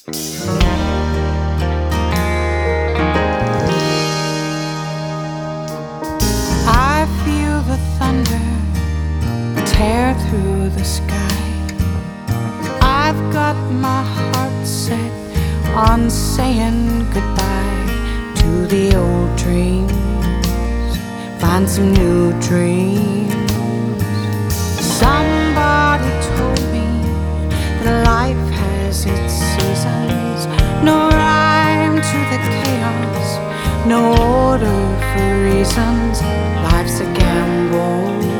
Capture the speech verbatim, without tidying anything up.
I feel the thunder tear through the sky. I've got my heart set on saying goodbye to the old dreams. Find some new dreams. Somebody told me that life has its seasons. No rhyme to the chaos, no order for reasons. Life's a gamble.